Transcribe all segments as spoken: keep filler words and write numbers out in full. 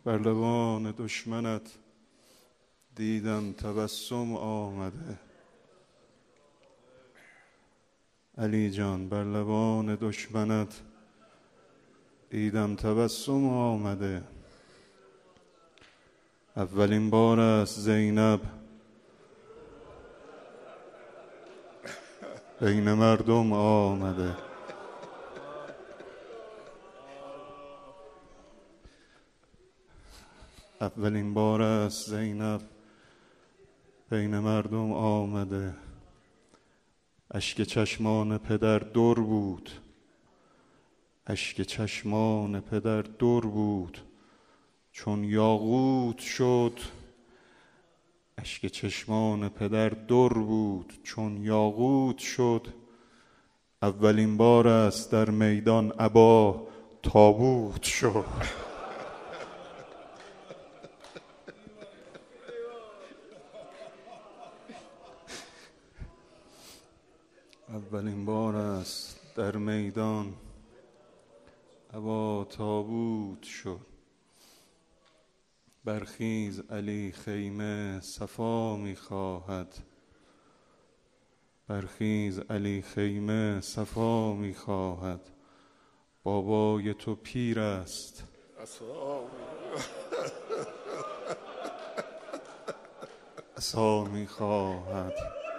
بر لبان دشمنت دیدم تبسم آمده. علی جان بر لبان دشمنت دیدم تبسم آمده. اولین بار است زینب بین مردم آمده. اولین بار است زینب بین مردم آمده. اشک چشمان پدر در بود، اشک چشمان پدر در بود چون یاقوت شد. اشک چشمان پدر در بود چون یاقوت شد. اولین بار است در میدان ابا تابوت شد. اولین بار است در میدان ابا تابوت شد. برخیز علی خیمه صفا می خواهد. برخیز علی خیمه صفا می خواهد. بابای تو پیر است عصا می خواهد.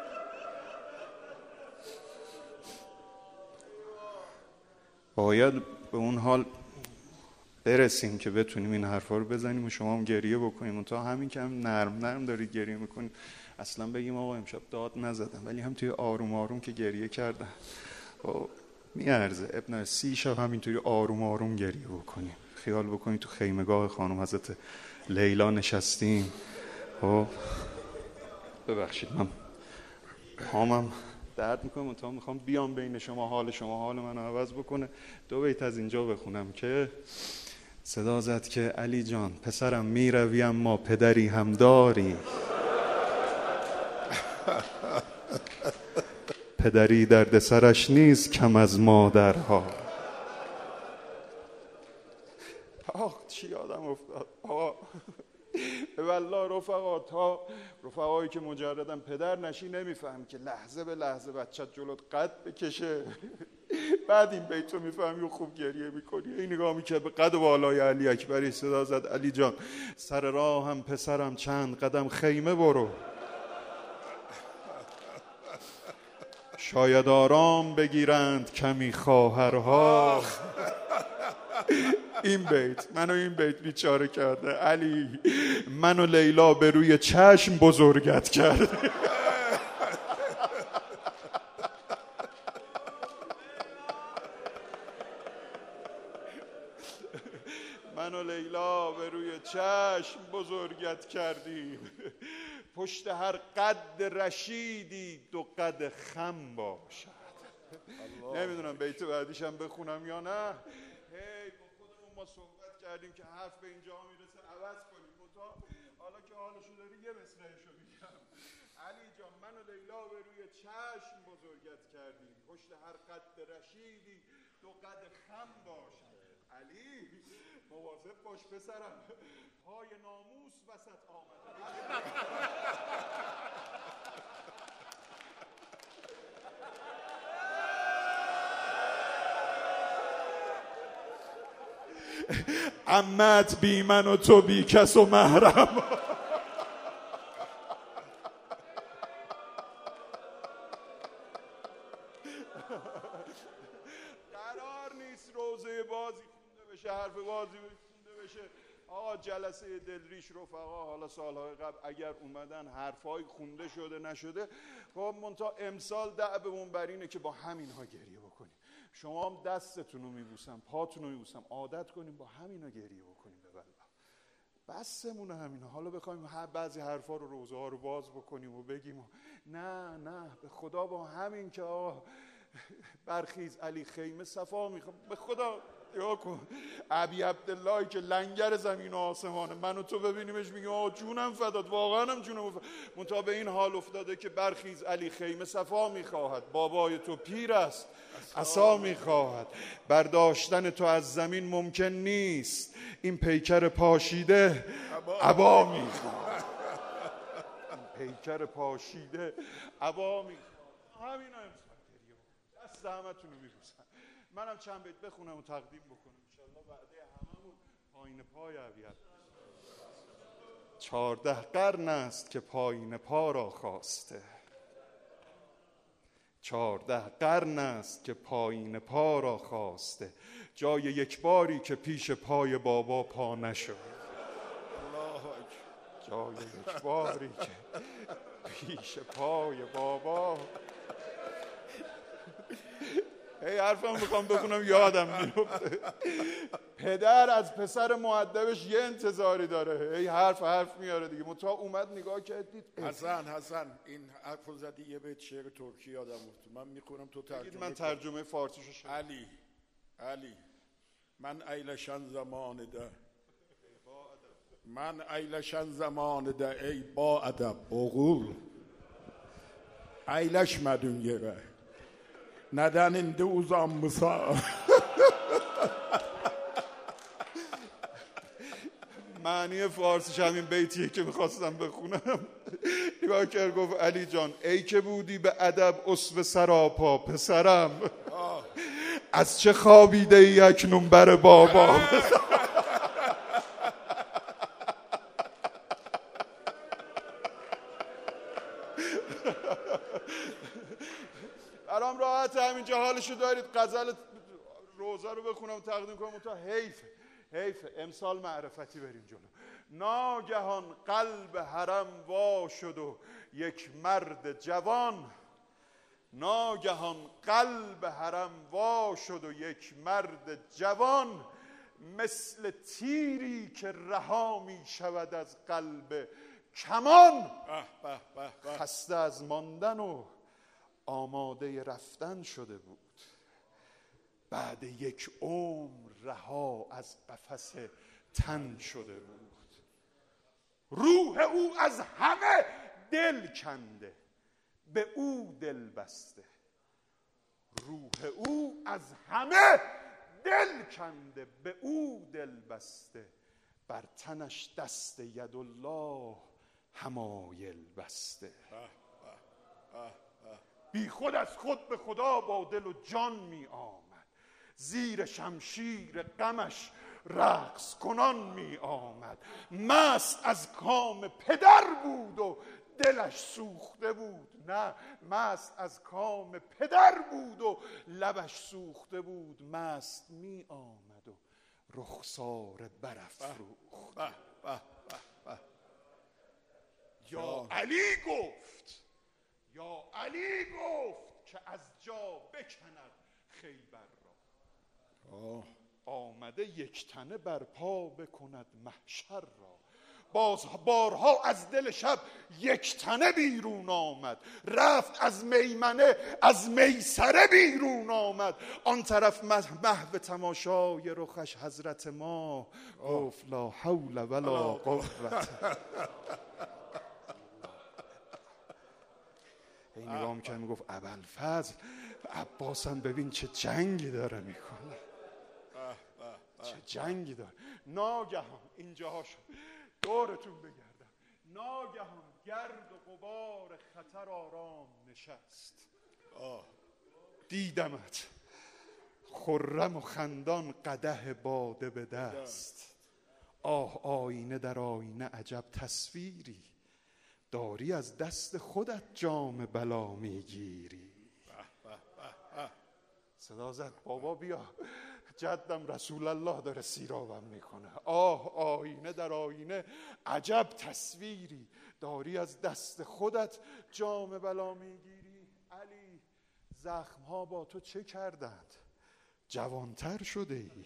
باید به اون حال برسیم که بتونیم این حرفا رو بزنیم و شما هم گریه بکنیم. تا همین که هم نرم نرم دارید گریه میکنید اصلا بگیم آقا امشب داد نزدم، ولی هم توی آروم آروم که گریه کردن میارزه. ابن سی شب همینطوری آروم آروم گریه بکنیم. خیال بکنید تو خیمگاه خانم حضرت لیلا نشستیم. خب ببخشید من پامم درد میکنم و تا میخوام بیام بین شما، حال شما حال منو عوض بکنه. دو بیت از اینجا بخونم که صدا زد که علی جان پسرم میروی اما پدری هم داری. پدری درد سرش نیست کم از مادرها. آخ چی یادم افتاد آقا والله رفقا، تا رفقایی که مجردن پدر نشی نمیفهم که لحظه به لحظه بچت جلوت قد بکشه. بعد این بیتو میفهمی و خوب گریه میکنی. این نگاه میکرد به قد بالای علی اکبری، صدا زد علی جان سر راه هم پسرم چند قدم خیمه برو. شاید آرام بگیرند کمی خواهرها. این بیت منو این بیت بیچاره کرده. علی منو لیلا به روی چشم بزرگت کرده. منو لیلا به روی چشم بزرگت کردی. پشت هر قد رشیدی دو قد خم باشد. نمیدونم بیت بعدیشم بخونم یا نه. هی با خودمون ما صحبت کردیم که حرف به اینجا میرسه عوض کنیم. حالا که حالشو داری یه مصرعشو میگم. علی جان من و لیلا به روی چشم بزرگت کردیم. پشت هر قد رشیدی دو قد خم باشد. علی مواظب باش پسرم، پای ناموس وسط آمده. عمت بی من و تو بی کس و محرم. قرار نیست روزه بازی خونده بشه، حرف بازی خونده بشه. آقا جلسه دلریش رفقا حالا سالهای قبل اگر اومدن حرفای خونده شده نشده، خب منتها امسال دعبمون بر اینه که با همینها گریه بکنیم. شما هم دستتون رو میبوسم، پاتون رو میبوسم، عادت کنیم با همینا گریه بکنیم. به والله بسمونه همینا. حالا بخوایم هر بعضی حرفا رو روزه ها رو باز بکنیم و بگیم و نه نه به خدا با همین که آه برخیز علی خیمه صفا میخوام. به خدا یا کن ابی عبدالله که لنگر زمین و آسمانه، من و تو ببینیمش میگیم آه جونم فدات، واقعا هم جونم فدات. منتها به این حال افتاده که برخیز علی خیمه صفا میخواهد، بابای تو پیر است عصا میخواهد، برداشتن تو از زمین ممکن نیست، این پیکر پاشیده عبا میخواهد. پیکر پاشیده عبا میخواهد. همینا امسال گریه بکنم، دست همتون رو میبوسم. منم چند بیت بخونم و تقدیم بکنم انشالله بعده هممون پایین پای ابیات. چارده قرن است که پایین پا را خواسته، چارده قرن است که پایین پا را خواسته، جای یک باری که پیش پای بابا پا نشد. جای یک باری که پیش پای بابا. هی حرفم میخوام بکنم یادم میفته. پدر از پسر مؤدبش یه انتظاری داره، هی حرف حرف میاره دیگه. منتها اومد نگاه کردید حسن حسن این حرف زدی یه بیت شعر ترکی یادم افتاد، من میخونم تو ترجمه. من ترجمه فارسیشو شد. علی علی من ایلشن زمان ده، من ایلشن زمان ده ey با ادب oğul eyleşmedin yere neden indi uzanmışsa. معنی فارسیش همین بیتیه که میخواستم بخونم. نگاه کرد گفت علی جان ای که بودی به ادب اسوه سراپا، پسرم از چه خوابیده ای اکنون بر بابا. برام راحت همینجا حالشو دارید. غزل روزا رو بخونم و تقدیم کنم. تا حیف حیف امسال معرفتی بریم جلو. ناگهان قلب حرم وا شد و یک مرد جوان، ناگهان قلب حرم وا شد و یک مرد جوان، مثل تیری که رها می شود از قلب کمان، خسته از ماندن و آماده رفتن شده بود، بعد یک عمر رها از قفس تن شده بود. روح او از همه دل کنده به او دل بسته، روح او از همه دل کنده به او دل بسته، بر تنش دست یدالله حمایل بسته. بی خود از خود به خدا با دل و جان می آمد، زیر شمشیر غمش رقص کنان می آمد، مست از کام پدر بود و دلش سوخته بود، نه مست از کام پدر بود و لبش سوخته بود، مست می آمد و رخسار برافروخت. یا علی گفت، یا علی گفت که از جا بکند خیبر را، آمده یک تنه بر پا بکند محشر را. باز بارها از دل شب یک تنه بیرون آمد، رفت از میمنه از میسره بیرون آمد، آن طرف محو تماشای رخش حضرت ما گفت لا حول ولا قوت. این نگاه میکنه میگفت ابوالفضل عباسم ببین چه جنگی داره میکنه، چه جنگی داره. ناگهان اینجاها شد، دورتون بگردم، ناگهان گرد و غبار خطر آرام نشست، دیدمت خرم و خندان قدح باده به دست، آه آینه در آینه عجب تصویری، داری از دست خودت جام بلا میگیری. صدا زد بابا بیا، جدم رسول الله داره سیرابم میکنه. آه آینه در آینه عجب تصویری، داری از دست خودت جام بلا میگیری. علی زخمها با تو چه کردند؟ جوانتر شده ای،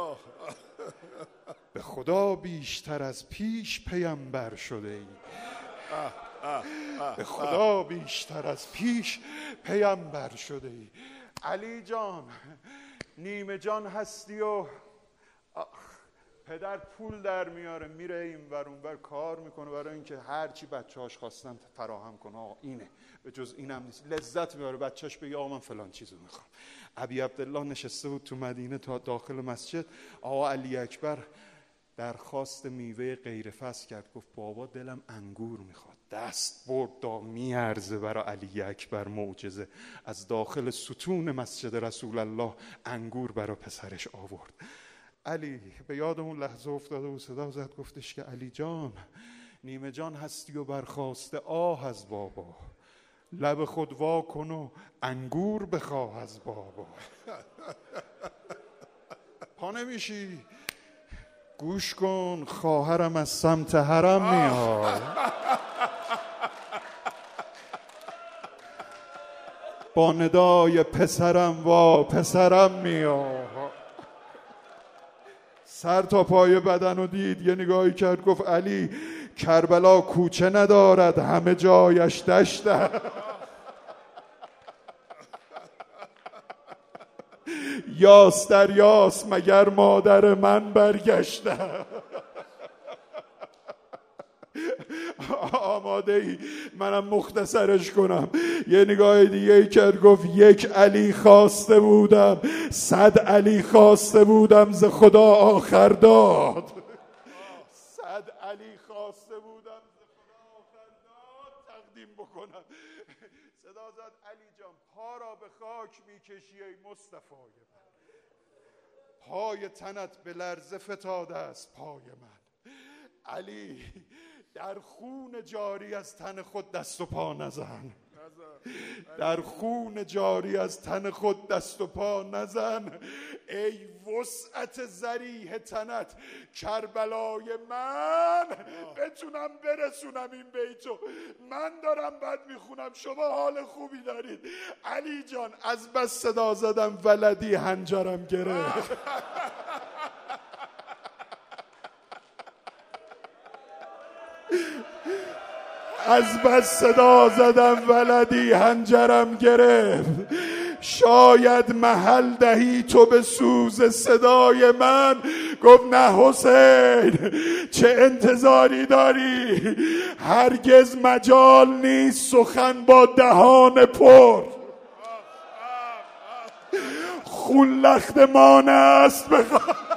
به خدا بیشتر از پیش پیامبر شده ای، به خدا بیشتر از پیش پیامبر شده ای. علی جان نیمه جان هستی و پدر پول در میاره میره این ور اون ور کار میکنه برای اینکه هر چی بچه‌هاش خواستن فراهم کنه. آقا اینه، به جز اینم نیست. لذت میاره بچه‌اش بگه آقا من فلان چیزو میخوام. ابی عبدالله نشسته بود تو مدینه تا داخل مسجد. آقا علی اکبر درخواست میوه غیر فصل کرد، گفت بابا دلم انگور میخواد. دست برد دا میارزه برای علی اکبر معجزه. از داخل ستون مسجد رسول الله انگور برای پسرش آورد. علی به یاد اون لحظه افتاده و صدا زد، گفتش که علی جان نیمه جان هستی و برخواسته آه از بابا، لب خود وا کن و انگور بخواه از بابا. پا نمیشی؟ گوش کن، خواهرم از سمت حرم میاد، با ندای پسرم وا پسرم میاد. سر تا پای بدن رو دید، یه نگاهی کرد، گفت علی کربلا کوچه ندارد همه جایش دشته. یاس در یاس مگر مادر من برگشته. آماده ای منم مختصرش کنم. یه نگاه دیگه ای کرد، گفت یک علی خواسته بودم صد علی خواسته بودم ز خدا آخر داد. صد علی خواسته بودم ز خدا آخر داد تقدیم بکنم. صدا زد علی جان پا را به خاک میکشی ای مصطفای من، پای تنت به لرزه فتاده است پای من. علی در خون جاری از تن خود دست و پا نزن، در خون جاری از تن خود دست و پا نزن. ای وسعت ذریح تنت کربلای من، بتونم برسونم این بیتو. من دارم بد میخونم، شما حال خوبی دارید. علی جان از بس صدا زدم ولدی هنجرم گرفت. از بس صدا زدم ولدی هنجرم گرفت. شاید محل دهی تو به سوز صدای من. گفت نه حسین چه انتظاری داری، هرگز مجال نیست سخن با دهان پر. خون لخت مانه است بخواه